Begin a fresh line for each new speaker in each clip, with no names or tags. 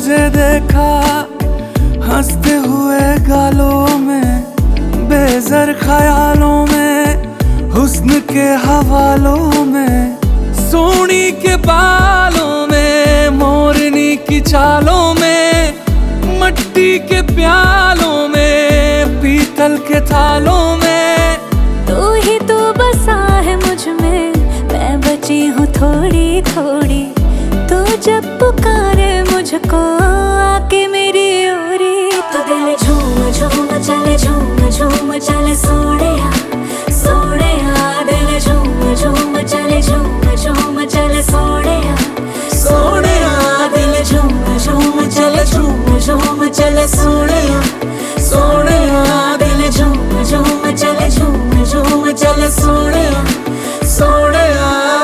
तुझे देखा हंसते हुए गालों में, बेज़र ख्यालों में, हुस्न के हवालों में, सोनी के बालों में, मोरनी की चालों में, मट्टी के प्यालों में, पीतल के थालों में।
तू ही तू बसा है मुझ में, मैं बची हूँ थोड़ी थोड़ी। तू जब पुकारे मुझको आके मेरी ओरी, तो दिल झूम झूम चले, झूम झूम चले सोनिया सोनिया। दिल झूम झूम चले, झूम झूम चले सोनिया सोनिया। दिल झूम झूम चले, झूम झूम चले सोनिया सोनिया। दिल झूम झूम चले, झूम झूम चले सोनिया सोनिया।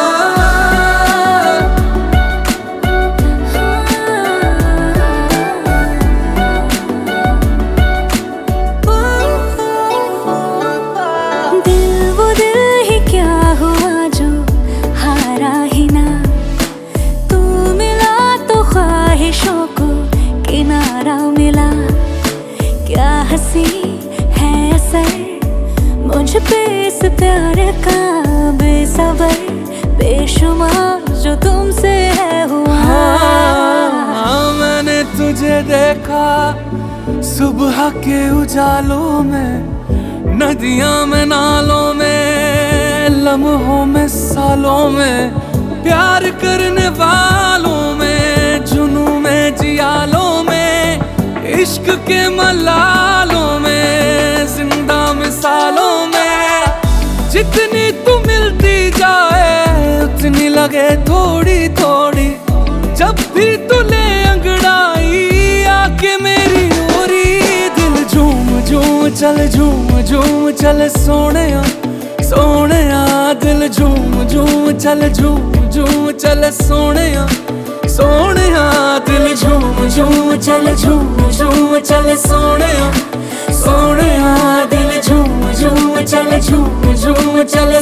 दिल वो दिल ही क्या हुआ जो हारा ही ना। तू मिला तो ख्वाहिशों को किनारा मिला। क्या हंसी है असर मुझ पे इस प्यार का, बेसबर बेशुमार जो तुमसे है हुआ।
मैंने तुझे देखा सुबह के उजालों में, नदियां में, नालों में, लम्हों में, सालों में, प्यार करने वालों में, जुनू में, जियालों में, इश्क के मलालों में, जिंदा मिसालों में। जितनी तू मिलती जाए उतनी लगे थोड़ी थोड़ी, जब भी तू ले अंगड़ाई आके मेरी ओरी। दिल झूम झूम चल, झूम झूम चल सोनिया सोनिया। दिल झूम झूम चल, झूम झूम चल सोनिया सोनिया। दिल झूम झूम चल, झूम झूम चल सोनिया सोनिया। दिल झूम झूम चल, झूम झूम चल